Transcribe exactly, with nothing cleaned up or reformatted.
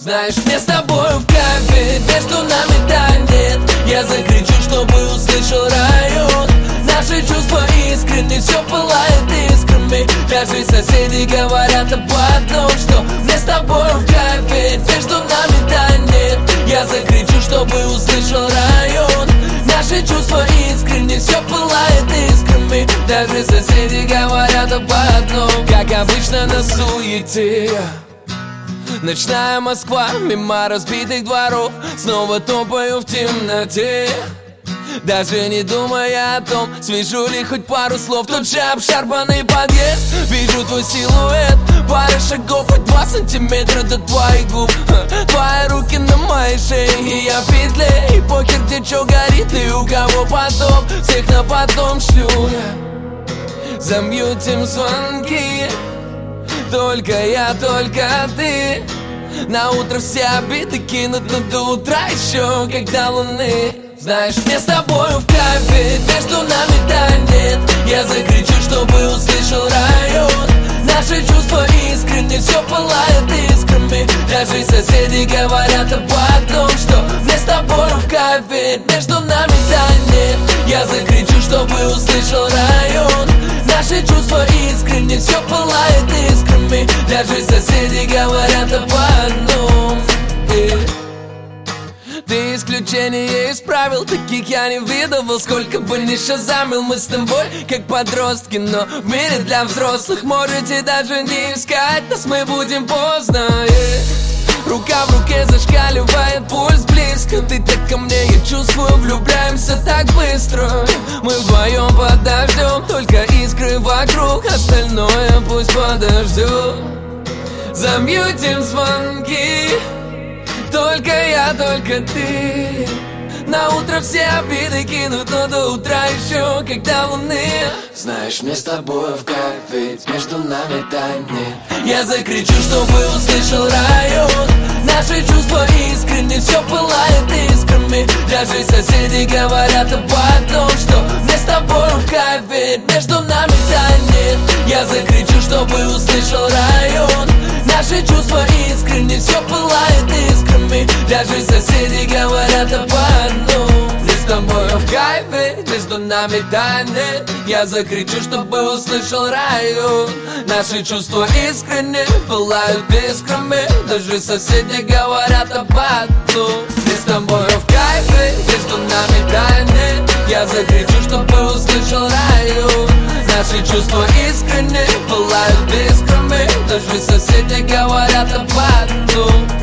Знаешь, мне с тобой в кайфе, между нами тайны. Я закричу, чтобы услышал район. Наши чувства искренне, все пылает искрами. Даже соседи говорят об одном, что мне с тобой в кайфе, между нами тайны. Я закричу, чтобы услышал район. Наши чувства искренне, все пылает искрами. Даже соседи говорят об одном. Как обычно на суете, ночная Москва, мимо разбитых дворов, снова топаю в темноте. Даже не думая о том, свяжу ли хоть пару слов. Тот же обшарпанный подъезд, вижу твой силуэт. Пара шагов, хоть два сантиметра до твоих губ. Твои руки на моей шее, и я в петле. И похер, где чё горит и у кого потом. Всех на потом шлю я. Замьютим звонки, только я, только ты. На утро все обиды кинут, но до утра еще, когда луны. Знаешь, мне с тобой в кайфе, между нами тайны. Я закричу, чтобы услышал район. Наши чувства искренне, все пылает искрами. Даже соседи говорят об одном, что мне с тобой в кайфе, между нами тайны. Я закричу, чтобы услышал район. Наши чувства искренне, все пылает искрами. Даже соседи говорят об одном. Ты исключение из правил, таких я не видывал. Сколько бы ни шазамил, мы с тобой как подростки. Но в мире для взрослых можете даже не искать нас, мы будем поздно, yeah. Рука в руке зашкаливает, пульс близко. Ты так ко мне, я чувствую, влюбляемся так быстро. Мы вдвоем подождем, только искры вокруг. Остальное пусть подождет. Замьютим звонки, только я, только ты. На утро все обиды кинут, но до утра еще, когда луны. Знаешь, мне с тобой в кайф, ведь между нами тайны. Я закричу, чтобы услышал район. Наши чувства искренне, все пылает искрами. Даже соседи говорят об одном, что мне с тобой в кайф, ведь между нами тайны. Я закричу, чтобы услышал район. Наши чувства искренне, все пылает искрами. Даже соседи говорят об одном. Мне с тобой в кайфе, между нами тайны. Я закричу, чтобы услышал район. Наши чувства искренне, пылают искрами. Даже соседи говорят об одном. Мне с тобой в кайфе, между нами тайны. Я закричу, чтобы услышал район. Наши чувства искренне, пылают искрами. Даже соседи говорят об одном.